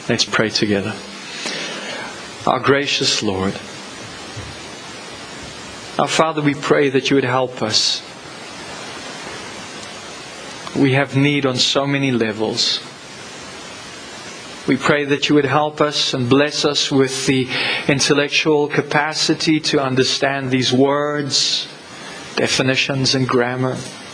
Let's pray together. Our gracious Lord, our Father, we pray that you would help us. We have need on so many levels. We pray that you would help us and bless us with the intellectual capacity to understand these words, definitions and grammar.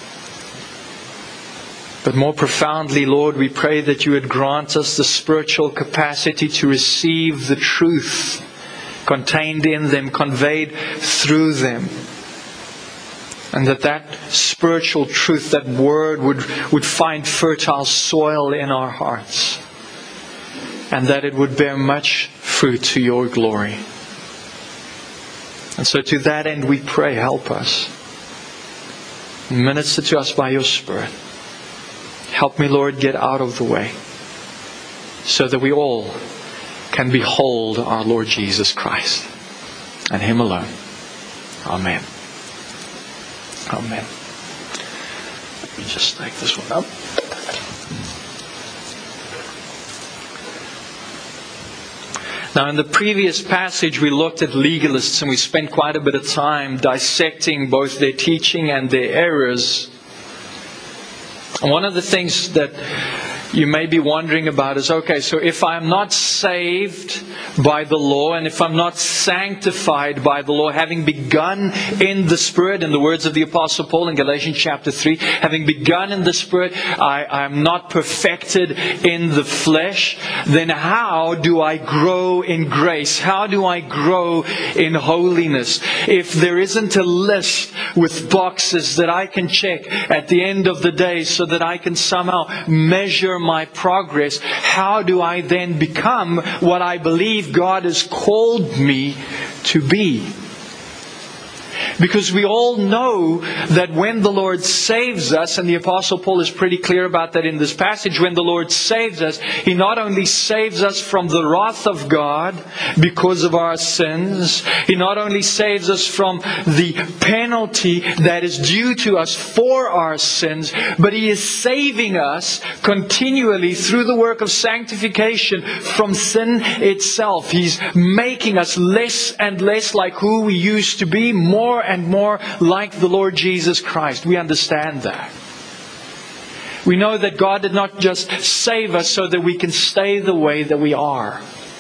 But more profoundly, Lord, we pray that you would grant us the spiritual capacity to receive the truth contained in them, conveyed through them. And that spiritual truth, that word would find fertile soil in our hearts. And that it would bear much fruit to your glory. And so to that end we pray, help us. Minister to us by your Spirit. Help me, Lord, get out of the way, so that we all can behold our Lord Jesus Christ and Him alone. Amen. Amen. Let me just take this one up. Now, in the previous passage, we looked at legalists and we spent quite a bit of time dissecting both their teaching and their errors. And one of the things that you may be wondering about is, okay, so if I'm not saved by the law and if I'm not sanctified by the law, having begun in the Spirit, in the words of the Apostle Paul in Galatians chapter 3, having begun in the Spirit, I'm not perfected in the flesh, then how do I grow in grace? How do I grow in holiness? If there isn't a list with boxes that I can check at the end of the day so that I can somehow measure my progress, how do I then become what I believe God has called me to be? Because we all know that when the Lord saves us, and the Apostle Paul is pretty clear about that in this passage, when the Lord saves us, He not only saves us from the wrath of God because of our sins, He not only saves us from the penalty that is due to us for our sins, but He is saving us continually through the work of sanctification from sin itself. He's making us less and less like who we used to be, more and more like the Lord Jesus Christ. We understand that. We know that God did not just save us so that we can stay the way that we are.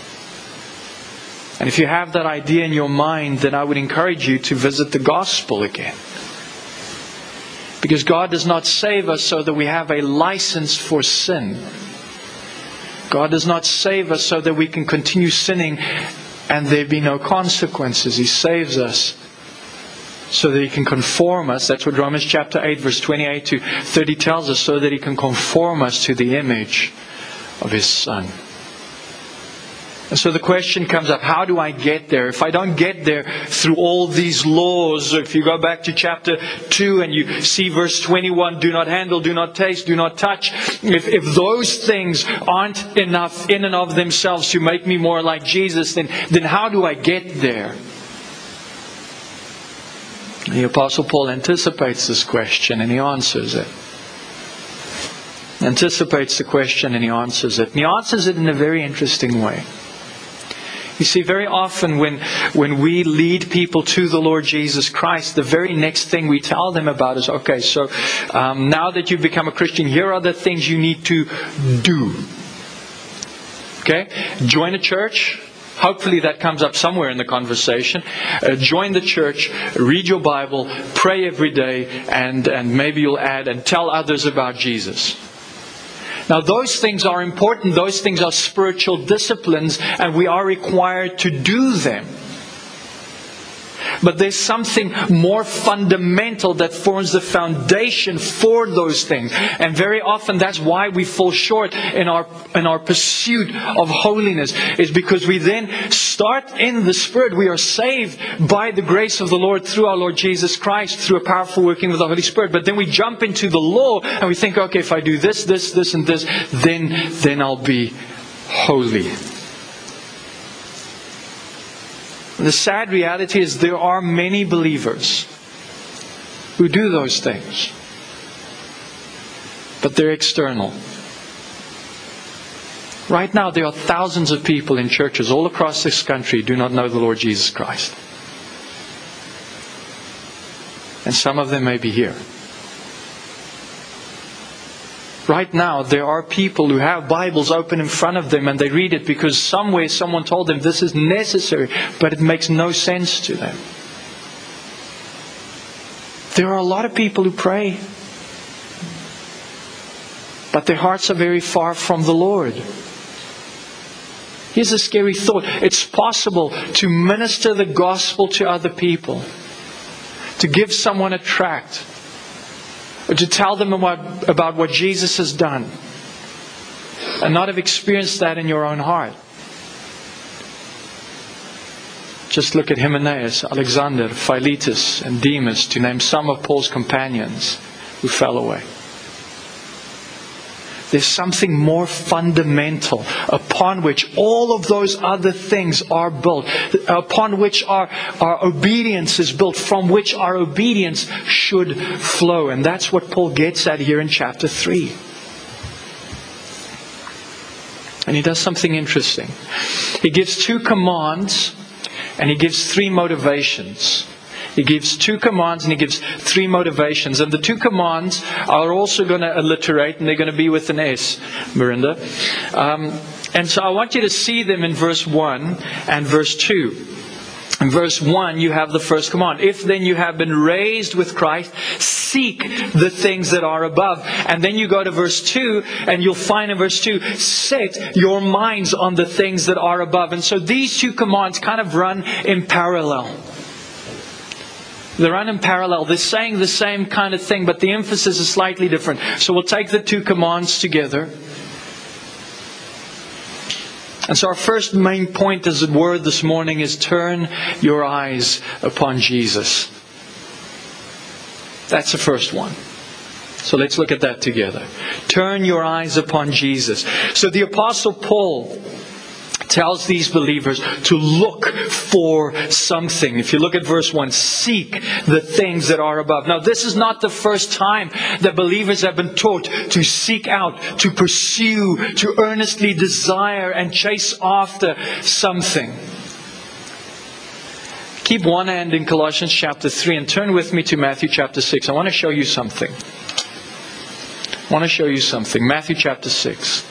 And if you have that idea in your mind, then I would encourage you to visit the gospel again. Because God does not save us so that we have a license for sin. God does not save us so that we can continue sinning and there be no consequences. He saves us so that He can conform us. That's what Romans chapter 8 verse 28 to 30 tells us. So that He can conform us to the image of His Son. And so the question comes up, how do I get there? If I don't get there through all these laws, if you go back to chapter 2 and you see verse 21, do not handle, do not taste, do not touch. If those things aren't enough in and of themselves to make me more like Jesus, then how do I get there? The Apostle Paul anticipates this question and he answers it. Anticipates the question and he answers it. And he answers it in a very interesting way. You see, very often when we lead people to the Lord Jesus Christ, the very next thing we tell them about is, okay, so now that you've become a Christian, here are the things you need to do. Okay? Join a church. Hopefully that comes up somewhere in the conversation. Join the church, read your Bible, pray every day, and maybe you'll add and tell others about Jesus. Now those things are important. Those things are spiritual disciplines and we are required to do them. But there's something more fundamental that forms the foundation for those things. And very often that's why we fall short in our pursuit of holiness. Is because we then start in the Spirit. We are saved by the grace of the Lord through our Lord Jesus Christ, through a powerful working of the Holy Spirit. But then we jump into the law and we think, okay, if I do this, and this, then I'll be holy. The sad reality is there are many believers who do those things. But they're external. Right now, there are thousands of people in churches all across this country who do not know the Lord Jesus Christ. And some of them may be here. Right now, there are people who have Bibles open in front of them and they read it because somewhere someone told them this is necessary, but it makes no sense to them. There are a lot of people who pray, but their hearts are very far from the Lord. Here's a scary thought. It's possible to minister the gospel to other people, to give someone a tract, or to tell them about what Jesus has done, and not have experienced that in your own heart. Just look at Hymenaeus, Alexander, Philetus, and Demas, to name some of Paul's companions who fell away. There's something more fundamental upon which all of those other things are built, upon which our obedience is built, from which our obedience should flow. And that's what Paul gets at here in chapter 3. And he does something interesting. He gives 2 commands and he gives 3 motivations. He gives 2 commands and he gives 3 motivations. And the 2 commands are also going to alliterate, and they're going to be with an S, Mirinda. And so I want you to see them in verse 1 and verse 2. In verse 1, you have the first command. If then you have been raised with Christ, seek the things that are above. And then you go to verse 2, and you'll find in verse 2, set your minds on the things that are above. And so these 2 commands kind of run in parallel. They run in parallel. They're saying the same kind of thing, but the emphasis is slightly different. So we'll take the 2 commands together. And so our first main point as a word this morning is turn your eyes upon Jesus. That's the first one. So let's look at that together. Turn your eyes upon Jesus. So the Apostle Paul tells these believers to look for something. If you look at verse 1, seek the things that are above. Now, this is not the first time that believers have been taught to seek out, to pursue, to earnestly desire and chase after something. Keep one hand in Colossians chapter 3 and turn with me to Matthew chapter 6. I want to show you something. Matthew chapter 6.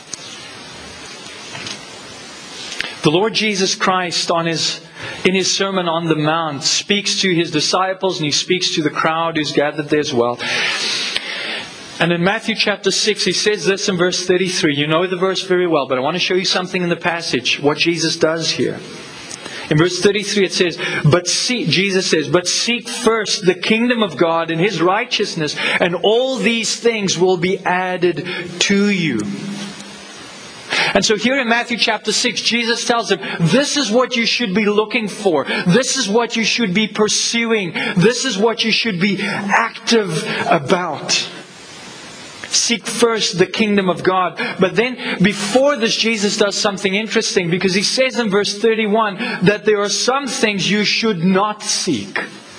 The Lord Jesus Christ in His Sermon on the Mount speaks to His disciples and He speaks to the crowd who's gathered there as well. And in Matthew chapter 6, He says this in verse 33. You know the verse very well, but I want to show you something in the passage, what Jesus does here. In verse 33 it says, Jesus says, but seek first the kingdom of God and His righteousness, and all these things will be added to you. And so here in Matthew chapter 6, Jesus tells them, this is what you should be looking for. This is what you should be pursuing. This is what you should be active about. Seek first the kingdom of God. But then before this, Jesus does something interesting, because He says in verse 31 that there are some things you should not seek.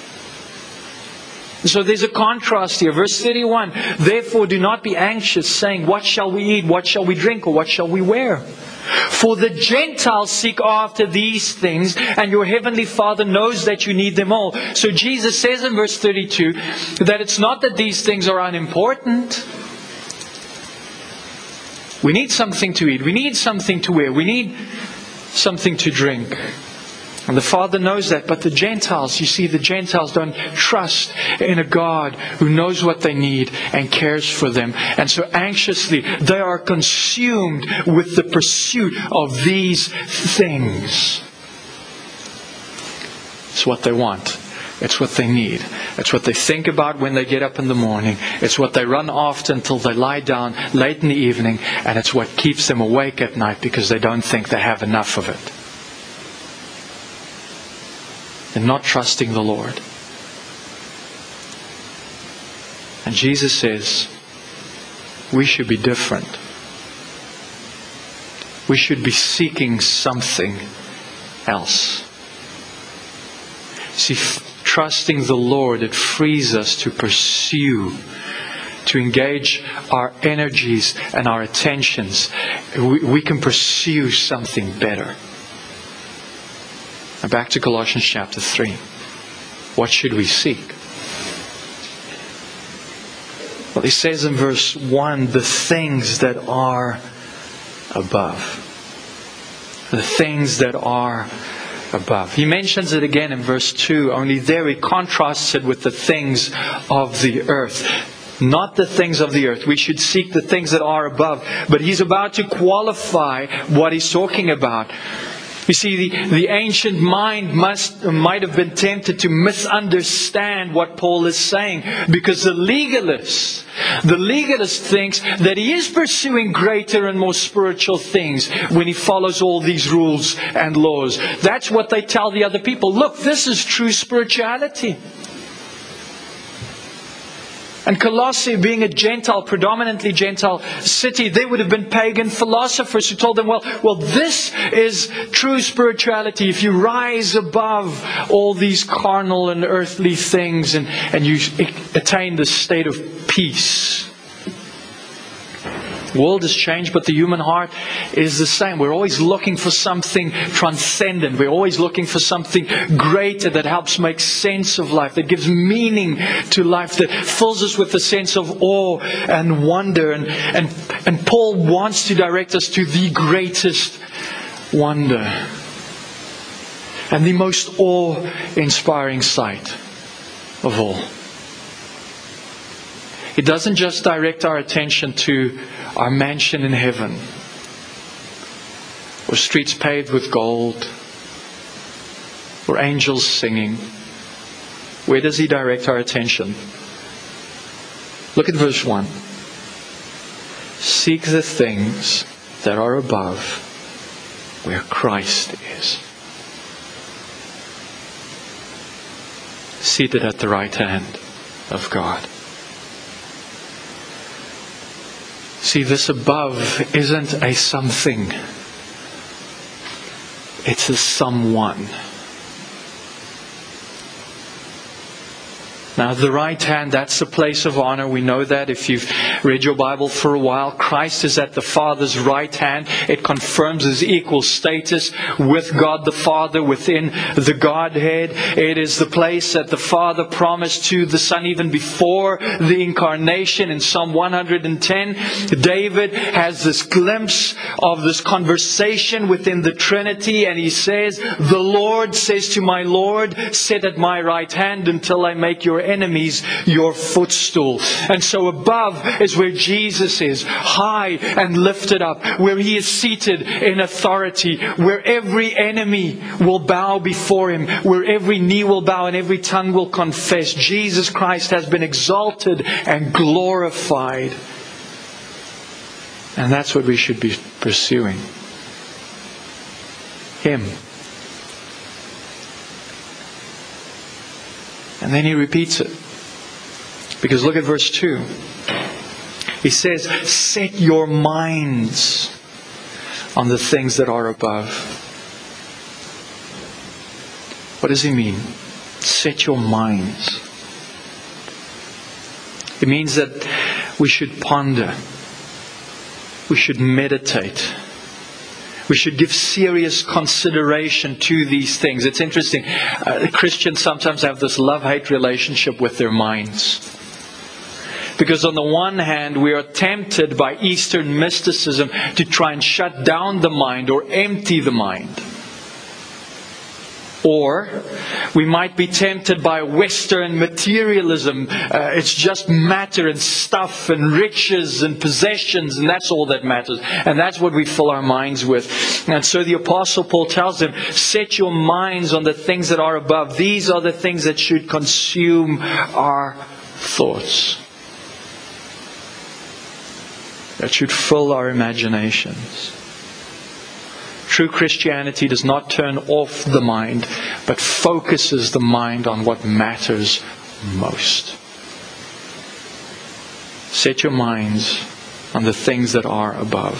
So there's a contrast here. Verse 31, therefore do not be anxious, saying, what shall we eat, what shall we drink, or what shall we wear? For the Gentiles seek after these things, and your heavenly Father knows that you need them all. So Jesus says in verse 32 that it's not that these things are unimportant. We need something to eat. We need something to wear. We need something to drink. And the Father knows that. But the Gentiles, you see, the Gentiles don't trust in a God who knows what they need and cares for them. And so anxiously, they are consumed with the pursuit of these things. It's what they want. It's what they need. It's what they think about when they get up in the morning. It's what they run after until they lie down late in the evening. And it's what keeps them awake at night, because they don't think they have enough of it. And not trusting the Lord. And Jesus says, we should be different. We should be seeking something else. See, trusting the Lord, it frees us to pursue to engage our energies and our attentions, we can pursue something better. Now back to Colossians chapter 3. What should we seek? Well, he says in verse 1, the things that are above. The things that are above. He mentions it again in verse 2, only there he contrasts it with the things of the earth. Not the things of the earth. We should seek the things that are above. But he's about to qualify what he's talking about. You see, the ancient mind might have been tempted to misunderstand what Paul is saying, because the legalist thinks that he is pursuing greater and more spiritual things when he follows all these rules and laws. That's what they tell the other people. Look, this is true spirituality. And Colossae, being a Gentile, predominantly Gentile city, there would have been pagan philosophers who told them, well, this is true spirituality. If you rise above all these carnal and earthly things and you attain the state of peace. The world has changed, but the human heart is the same. We're always looking for something transcendent. We're always looking for something greater that helps make sense of life, that gives meaning to life, that fills us with a sense of awe and wonder. And Paul wants to direct us to the greatest wonder and the most awe-inspiring sight of all. It doesn't just direct our attention to our mansion in heaven, or streets paved with gold, or angels singing. Where does he direct our attention? Look at verse 1. Seek the things that are above, where Christ is, seated at the right hand of God. See, this above isn't a something. It's a someone. Now, the right hand, that's the place of honor. We know that if you've read your Bible for a while. Christ is at the Father's right hand. It confirms His equal status with God the Father within the Godhead. It is the place that the Father promised to the Son even before the incarnation. In Psalm 110, David has this glimpse of this conversation within the Trinity, and he says, "The Lord says to my Lord, sit at my right hand until I make your enemies your footstool." And so above is where Jesus is, high and lifted up, where He is seated in authority, where every enemy will bow before Him, where every knee will bow and every tongue will confess Jesus Christ has been exalted and glorified. And that's what we should be pursuing. Him. And then he repeats it. Because look at verse 2. He says, set your minds on the things that are above. What does he mean? Set your minds. It means that we should ponder. We should meditate. We should give serious consideration to these things. It's interesting. Christians sometimes have this love-hate relationship with their minds. Because on the one hand, we are tempted by Eastern mysticism to try and shut down the mind or empty the mind. Or we might be tempted by Western materialism. It's just matter and stuff and riches and possessions, and that's all that matters. And that's what we fill our minds with. And so the Apostle Paul tells them, set your minds on the things that are above. These are the things that should consume our thoughts, that should fill our imaginations. True Christianity does not turn off the mind, but focuses the mind on what matters most. Set your minds on the things that are above.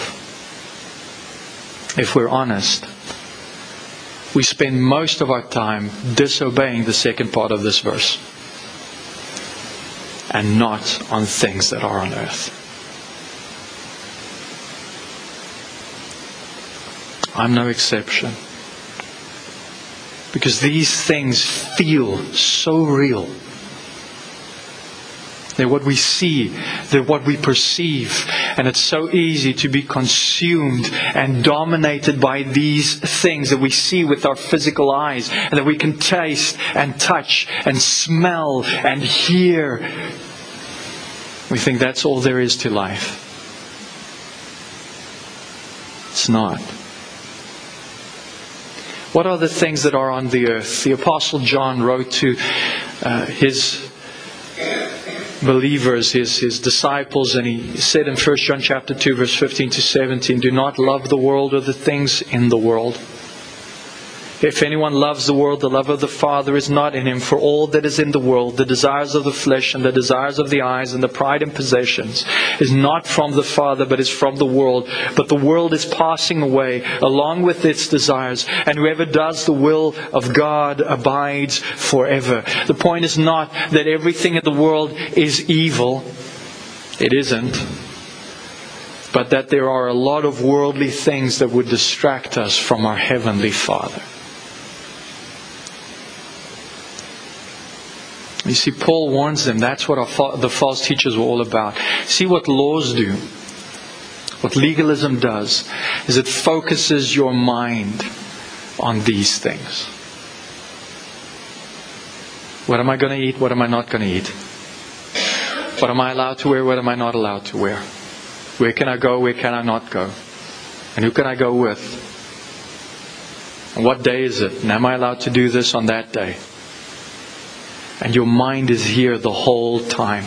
If we're honest, we spend most of our time disobeying the second part of this verse. and not on things that are on earth. I'm no exception. Because these things feel so real. They're what we see, they're what we perceive, and it's so easy to be consumed and dominated by these things that we see with our physical eyes, and that we can taste and touch and smell and hear. We think that's all there is to life. It's not. What are the things that are on the earth? The Apostle John wrote to his believers, his disciples, and he said in 1 John chapter 2 verse 15 to 17, do not love the world or the things in the world. If anyone loves the world, the love of the Father is not in him. For all that is in the world, the desires of the flesh and the desires of the eyes and the pride in possessions, is not from the Father, but is from the world. But the world is passing away along with its desires, and whoever does the will of God abides forever. The point is not that everything in the world is evil. It isn't. But that there are a lot of worldly things that would distract us from our Heavenly Father. You see, Paul warns them. That's what the false teachers were all about. See what laws do. What legalism does is it focuses your mind on these things. What am I going to eat? What am I not going to eat? What am I allowed to wear? What am I not allowed to wear? Where can I go? Where can I not go? And who can I go with? And what day is it? And am I allowed to do this on that day? And your mind is here the whole time.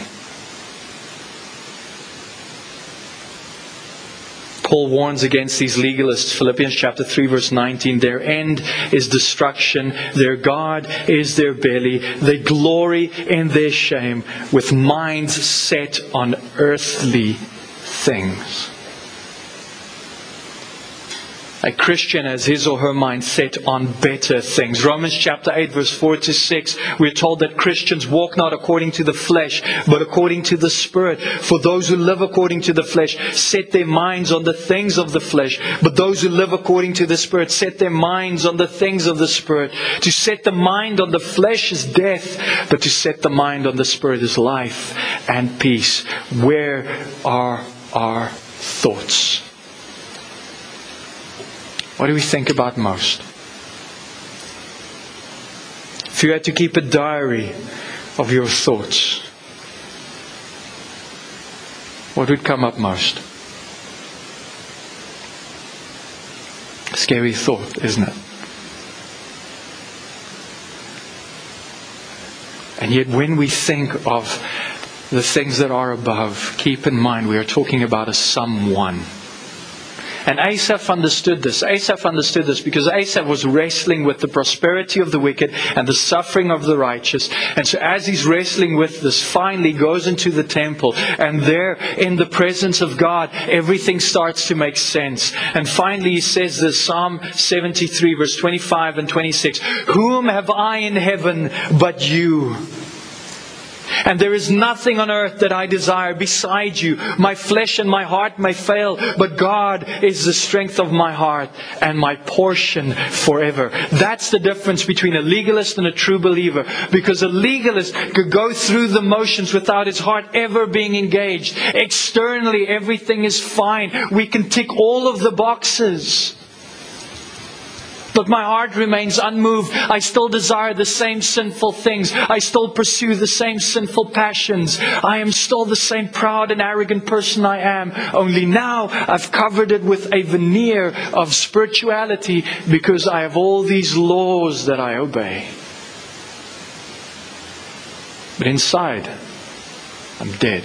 Paul warns against these legalists. Philippians chapter 3 verse 19. Their end is destruction. Their God is their belly. They glory in their shame with minds set on earthly things. A Christian has his or her mind set on better things. Romans chapter 8 verse 4 to 6, we're told that Christians walk not according to the flesh, but according to the Spirit. For those who live according to the flesh set their minds on the things of the flesh, but those who live according to the Spirit set their minds on the things of the Spirit. To set the mind on the flesh is death, but to set the mind on the Spirit is life and peace. Where are our thoughts? What do we think about most? If you had to keep a diary of your thoughts, what would come up most? Scary thought, isn't it? And yet when we think of the things that are above, keep in mind we are talking about a someone. And Asaph understood this. Asaph understood this because Asaph was wrestling with the prosperity of the wicked and the suffering of the righteous. And so as he's wrestling with this, finally goes into the temple. And there, in the presence of God, everything starts to make sense. And finally he says this, Psalm 73 verse 25 and 26. Whom have I in heaven but you? And there is nothing on earth that I desire beside you. My flesh and my heart may fail, but God is the strength of my heart and my portion forever. That's the difference between a legalist and a true believer. Because a legalist could go through the motions without his heart ever being engaged. Externally, everything is fine. We can tick all of the boxes. But my heart remains unmoved. I still desire the same sinful things. I still pursue the same sinful passions. I am still the same proud and arrogant person I am. Only now I've covered it with a veneer of spirituality because I have all these laws that I obey. But inside, I'm dead.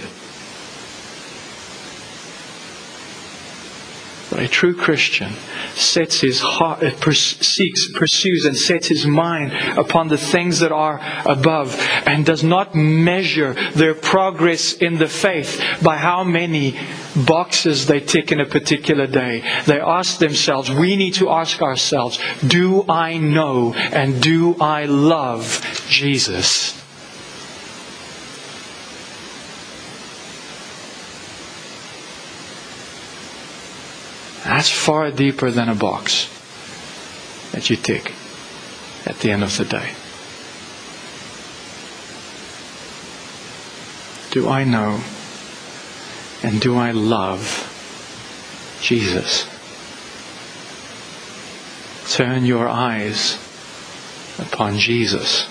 But a true Christian sets his heart, pursues and sets his mind upon the things that are above and does not measure their progress in the faith by how many boxes they tick in a particular day. They ask themselves, we need to ask ourselves, do I know and do I love Jesus? That's far deeper than a box that you tick at the end of the day. Do I know and do I love Jesus? Turn your eyes upon Jesus.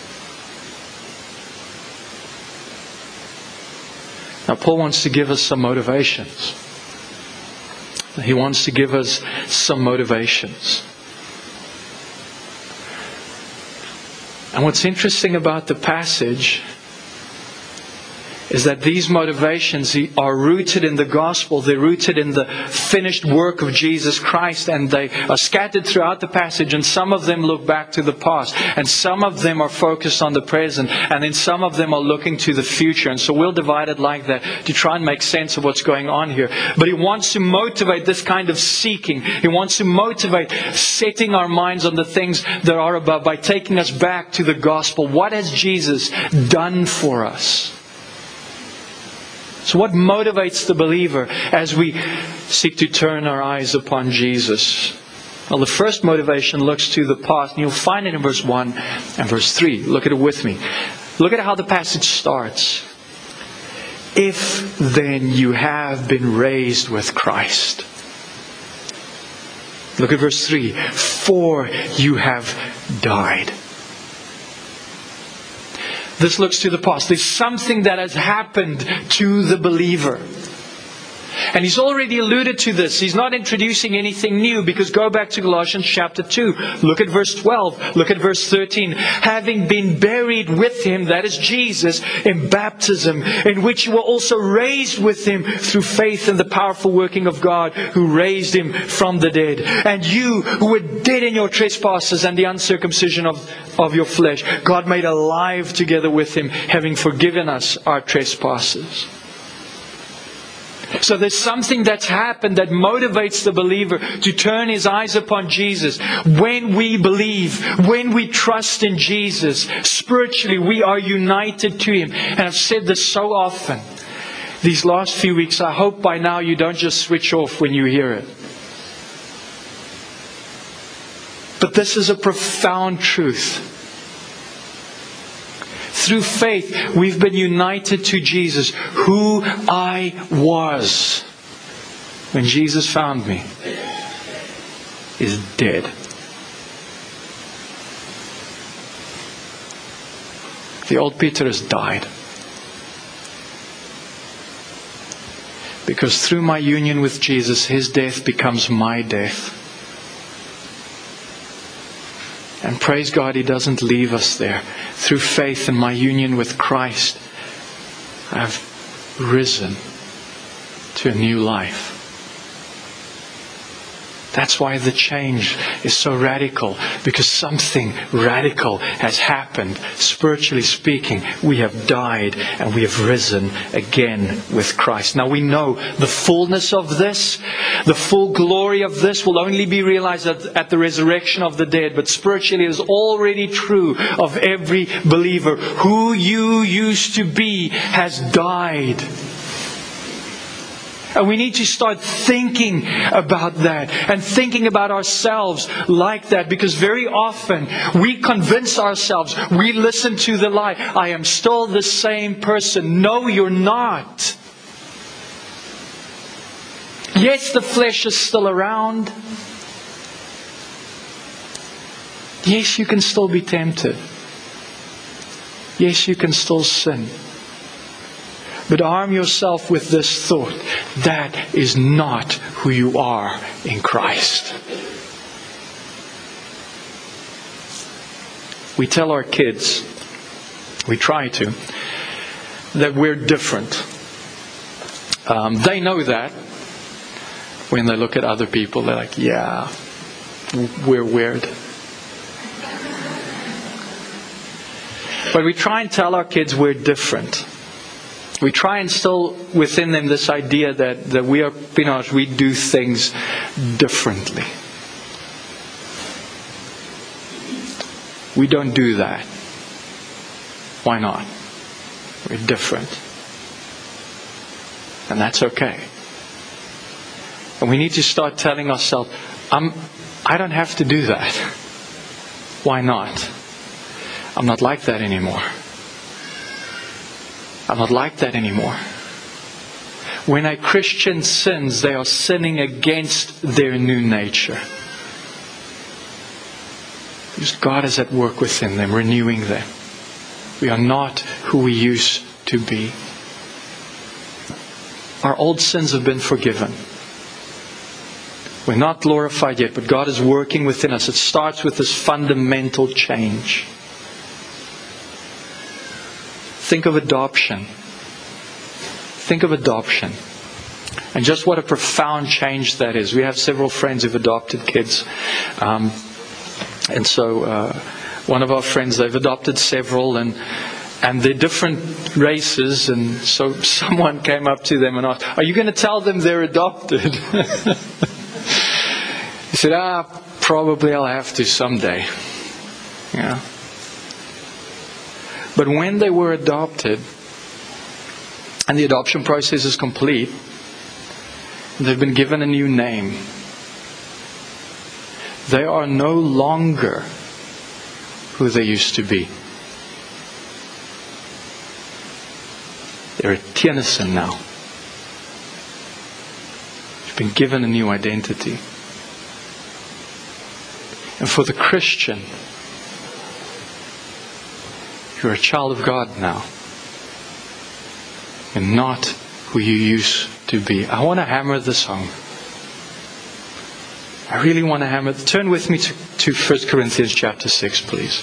Now, Paul wants to give us some motivations. He wants to give us some motivations. And what's interesting about the passage is that these motivations are rooted in the gospel. They're rooted in the finished work of Jesus Christ, and they are scattered throughout the passage, and some of them look back to the past, and some of them are focused on the present, and then some of them are looking to the future. And so we'll divide it like that to try and make sense of what's going on here. But he wants to motivate this kind of seeking. He wants to motivate setting our minds on the things that are above by taking us back to the gospel. What has Jesus done for us? So what motivates the believer as we seek to turn our eyes upon Jesus? Well, the first motivation looks to the past, and you'll find it in verse 1 and verse 3. Look at it with me. Look at how the passage starts. If then you have been raised with Christ. Look at verse 3. For you have died. This looks to the past. There's something that has happened to the believer. And he's already alluded to this. He's not introducing anything new, because go back to Colossians chapter 2. Look at verse 12. Look at verse 13. Having been buried with Him, that is Jesus, in baptism, in which you were also raised with Him through faith in the powerful working of God who raised Him from the dead. And you who were dead in your trespasses and the uncircumcision of your flesh, God made alive together with Him, having forgiven us our trespasses. So there's something that's happened that motivates the believer to turn his eyes upon Jesus. When we believe, when we trust in Jesus, spiritually we are united to Him. And I've said this so often these last few weeks. I hope by now you don't just switch off when you hear it. But this is a profound truth. Through faith, we've been united to Jesus. Who I was when Jesus found me is dead. The old Peter has died. Because through my union with Jesus, His death becomes my death. And praise God, He doesn't leave us there. Through faith in my union with Christ, I've risen to a new life. That's why the change is so radical, because something radical has happened. Spiritually speaking, we have died and we have risen again with Christ. Now we know the fullness of this, the full glory of this will only be realized at the resurrection of the dead. But spiritually it is already true of every believer. Who you used to be has died. And we need to start thinking about that and thinking about ourselves like that, because very often we convince ourselves, we listen to the lie, I am still the same person. No, you're not. Yes, the flesh is still around. Yes, you can still be tempted. Yes, you can still sin. But arm yourself with this thought. That is not who you are in Christ. We tell our kids, we try to, that we're different. They know that. When they look at other people, they're like, yeah, we're weird. But we try and tell our kids we're different. We try and instill within them this idea that we are, we do things differently. We don't do that. Why not? We're different. And that's okay. And we need to start telling ourselves, I don't have to do that. Why not? I'm not like that anymore. I'm not like that anymore. When a Christian sins, they are sinning against their new nature. Because God is at work within them, renewing them. We are not who we used to be. Our old sins have been forgiven. We're not glorified yet, but God is working within us. It starts with this fundamental change. Think of adoption. Think of adoption. And just what a profound change that is. We have several friends who've adopted kids. And so one of our friends, they've adopted several, and they're different races. And so someone came up to them and asked, "Are you going to tell them they're adopted?" He said, "Probably I'll have to someday." Yeah. But when they were adopted, and the adoption process is complete, they've been given a new name. They are no longer who they used to be. They're a Tennyson now. They've been given a new identity. And for the Christian, you're a child of God now. You're not who you used to be. I want to hammer this home. I really want to hammer. Turn with me to 1 Corinthians chapter 6, please.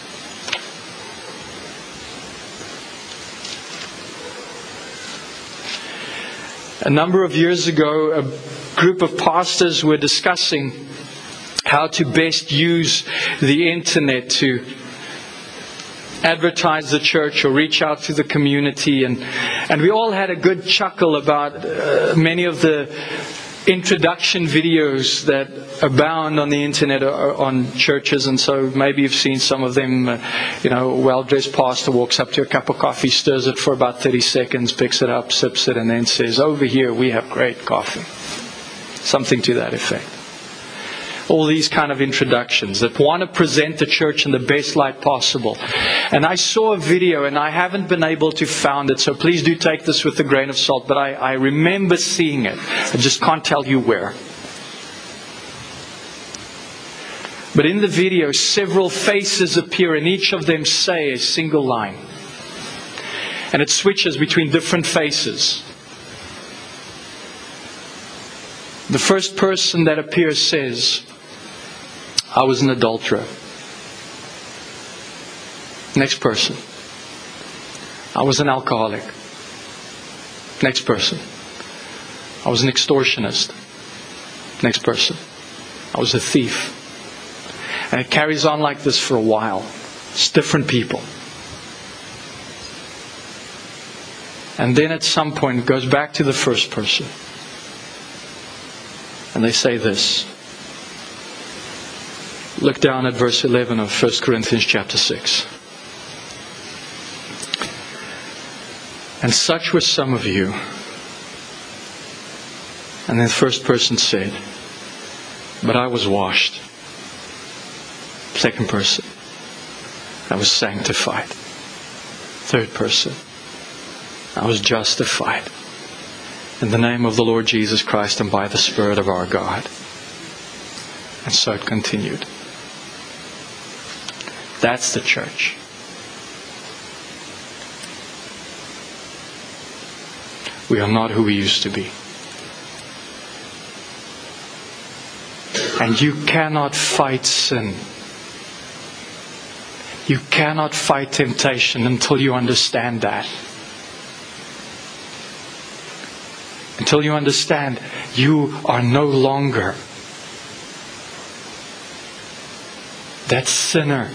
A number of years ago, a group of pastors were discussing how to best use the internet to advertise the church or reach out to the community. And we all had a good chuckle about many of the introduction videos that abound on the internet on churches. And so maybe you've seen some of them. A well-dressed pastor walks up to a cup of coffee, stirs it for about 30 seconds, picks it up, sips it, and then says, "Over here we have great coffee." Something to that effect. All these kind of introductions that want to present the church in the best light possible. And I saw a video, and I haven't been able to find it, so please do take this with a grain of salt, but I remember seeing it. I just can't tell you where. But in the video, several faces appear, and each of them say a single line. And it switches between different faces. The first person that appears says, "I was an adulterer." Next person, "I was an alcoholic." Next person, "I was an extortionist." Next person, "I was a thief." And it carries on like this for a while. It's different people. And then at some point it goes back to the first person. And they say this. Look down at verse 11 of 1 Corinthians chapter 6. "And such were some of you." And then the first person said, "But I was washed." Second person, "I was sanctified." Third person, "I was justified in the name of the Lord Jesus Christ and by the Spirit of our God." And so it continued. That's the church. We are not who we used to be. And you cannot fight sin. You cannot fight temptation until you understand that. Until you understand you are no longer that sinner,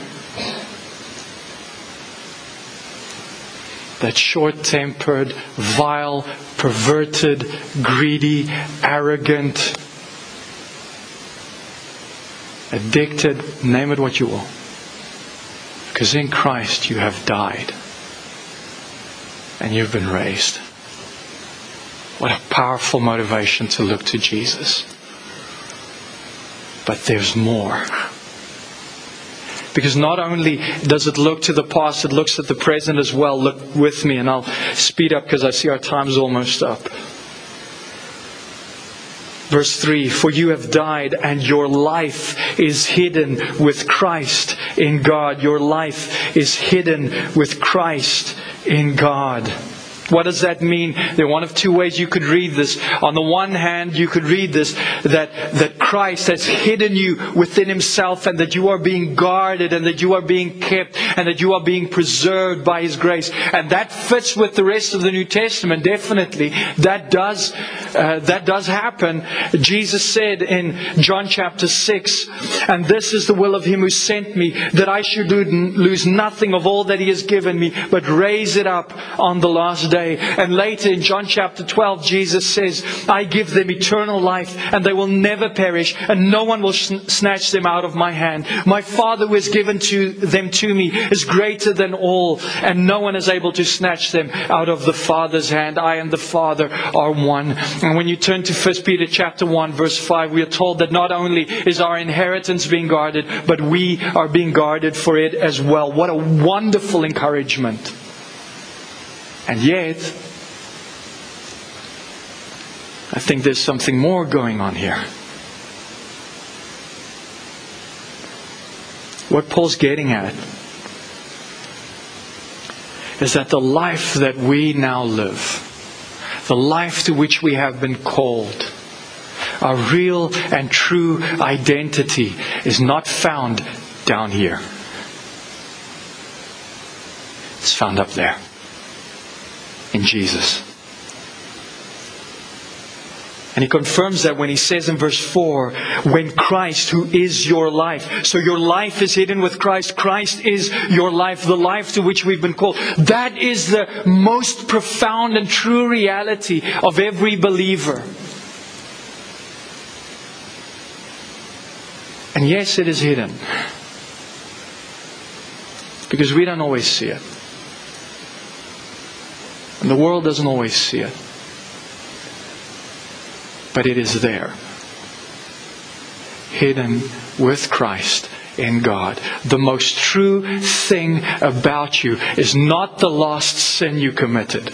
that short-tempered, vile, perverted, greedy, arrogant, addicted, name it what you will. Because in Christ you have died and you've been raised. What a powerful motivation to look to Jesus. But there's more. Because not only does it look to the past, it looks at the present as well. Look with me, and I'll speed up because I see our time's almost up. Verse 3, for you have died and your life is hidden with Christ in God. Your life is hidden with Christ in God. What does that mean? There are one of two ways you could read this. On the one hand, you could read this, that Christ has hidden you within Himself, and that you are being guarded, and that you are being kept, and that you are being preserved by His grace. And that fits with the rest of the New Testament, definitely. That does happen. Jesus said in John chapter 6, and this is the will of Him who sent me, that I should lose nothing of all that He has given me, but raise it up on the last day. And later in John chapter 12, Jesus says, I give them eternal life, and they will never perish, and no one will snatch them out of my hand. My Father who has given them to me is greater than all, and no one is able to snatch them out of the Father's hand. I and the Father are one. And when you turn to 1 Peter chapter 1, verse 5, we are told that not only is our inheritance being guarded, but we are being guarded for it as well. What a wonderful encouragement. And yet, I think there's something more going on here. What Paul's getting at is that the life that we now live, the life to which we have been called, our real and true identity is not found down here. It's found up there. In Jesus. And he confirms that when he says in verse 4, when Christ, who is your life. So your life is hidden with Christ. Christ is your life, the life to which we've been called. That is the most profound and true reality of every believer. And yes, it is hidden. Because we don't always see it. And the world doesn't always see it. But it is there. Hidden with Christ in God. The most true thing about you is not the last sin you committed.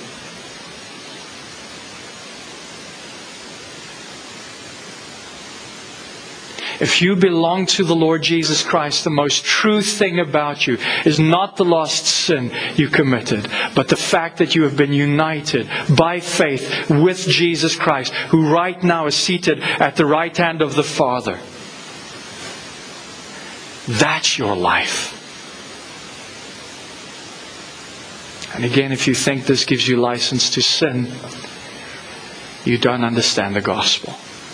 If you belong to the Lord Jesus Christ, the most true thing about you is not the lost sin you committed, but the fact that you have been united by faith with Jesus Christ, who right now is seated at the right hand of the Father. That's your life. And again, if you think this gives you license to sin, you don't understand the gospel.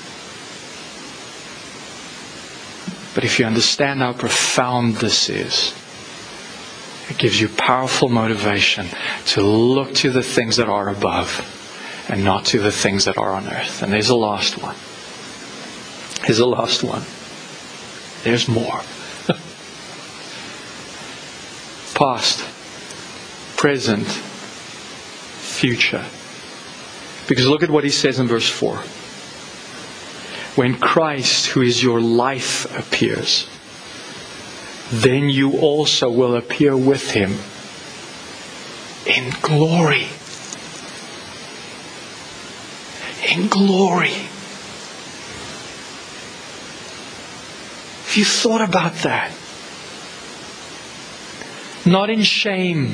But if you understand how profound this is, it gives you powerful motivation to look to the things that are above and not to the things that are on earth. And there's a last one. There's a last one. There's more. Past, present, future. Because look at what he says in verse 4. When Christ, who is your life, appears, then you also will appear with Him in glory. In glory. Have you thought about that? Not in shame.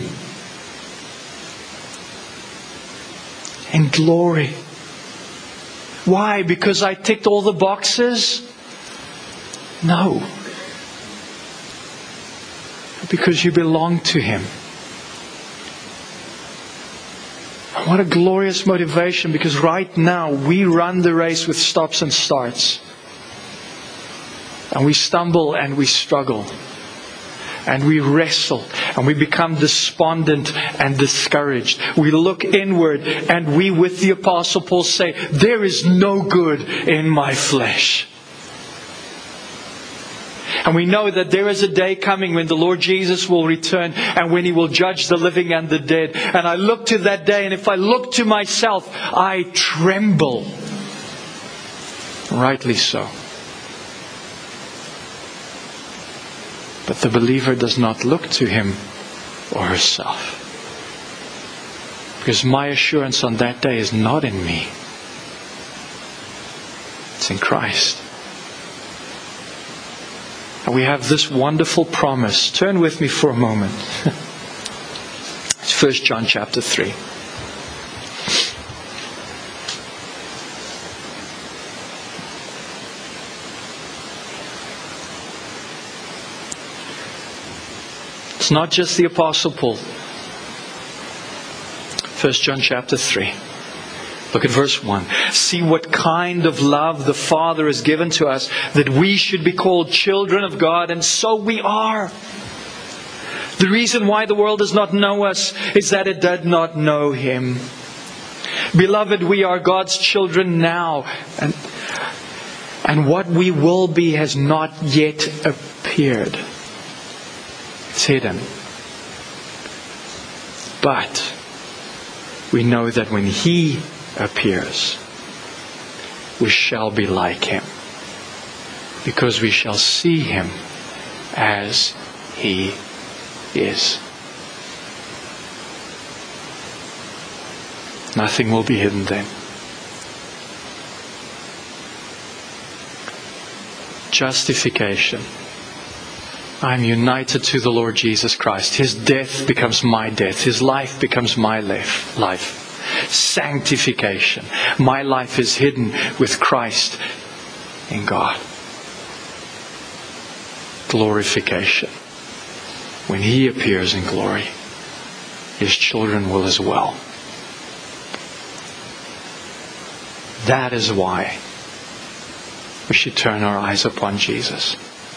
In glory. Why? Because I ticked all the boxes? No. Because you belong to Him. And what a glorious motivation, because right now we run the race with stops and starts. And we stumble and we struggle. And we wrestle and we become despondent and discouraged. We look inward and we, with the Apostle Paul, say, there is no good in my flesh. And we know that there is a day coming when the Lord Jesus will return and when He will judge the living and the dead. And I look to that day, and if I look to myself, I tremble. Rightly so. But the believer does not look to him or herself. Because my assurance on that day is not in me. It's in Christ. And we have this wonderful promise. Turn with me for a moment. It's 1 John chapter 3. It's not just the Apostle Paul. 1 John chapter 3. Look at verse 1. See what kind of love the Father has given to us, that we should be called children of God, and so we are. The reason why the world does not know us is that it did not know Him. Beloved, we are God's children now, and what we will be has not yet appeared. It's hidden. But we know that when He appears, we shall be like Him, because we shall see Him as He is. Nothing will be hidden then. Justification. I'm united to the Lord Jesus Christ. His death becomes my death. His life becomes my life. Sanctification. My life is hidden with Christ in God. Glorification. When He appears in glory, His children will as well. That is why we should turn our eyes upon Jesus.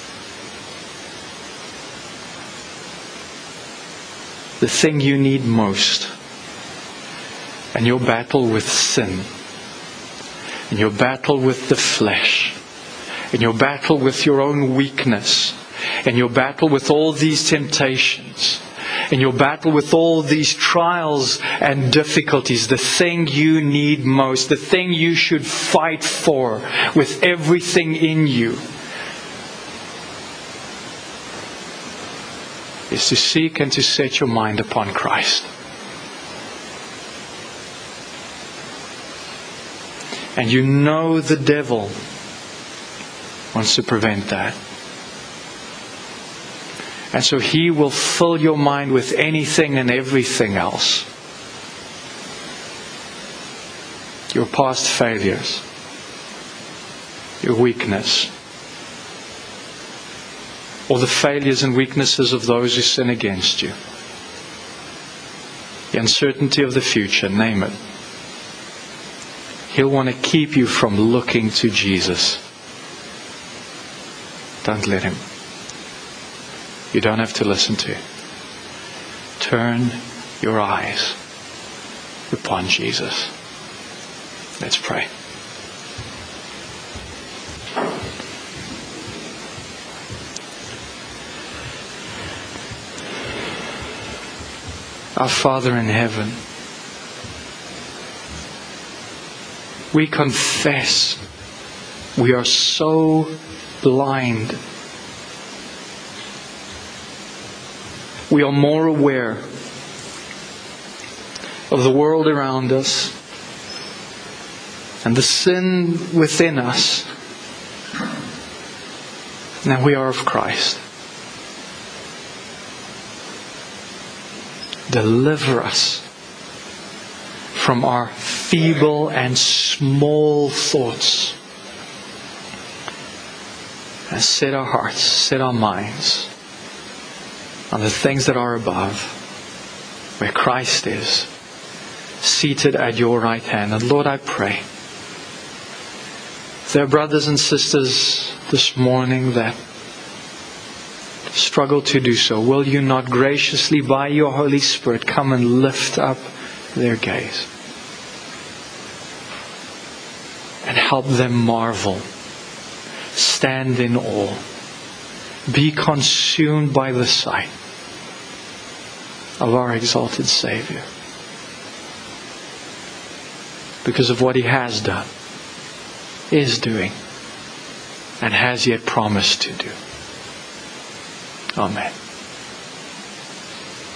The thing you need most in your battle with sin, in your battle with the flesh, in your battle with your own weakness, in your battle with all these temptations, in your battle with all these trials and difficulties, the thing you need most, the thing you should fight for with everything in you, is to seek and to set your mind upon Christ. And you know the devil wants to prevent that. And so he will fill your mind with anything and everything else. Your past failures, your weakness, or the failures and weaknesses of those who sin against you. The uncertainty of the future, name it. He'll want to keep you from looking to Jesus. Don't let him. You don't have to listen to him. Turn your eyes upon Jesus. Let's pray. Our Father in heaven, we confess we are so blind. We are more aware of the world around us and the sin within us than we are of Christ. Deliver us from our feeble and small thoughts, and set our hearts, set our minds on the things that are above, where Christ is, seated at your right hand. And Lord, I pray, there are brothers and sisters this morning that struggle to do so. Will you not graciously, by your Holy Spirit, come and lift up their gaze and help them marvel, stand in awe be consumed by the sight of our exalted Savior, because of what He has done, is doing, and has yet promised to do. Amen.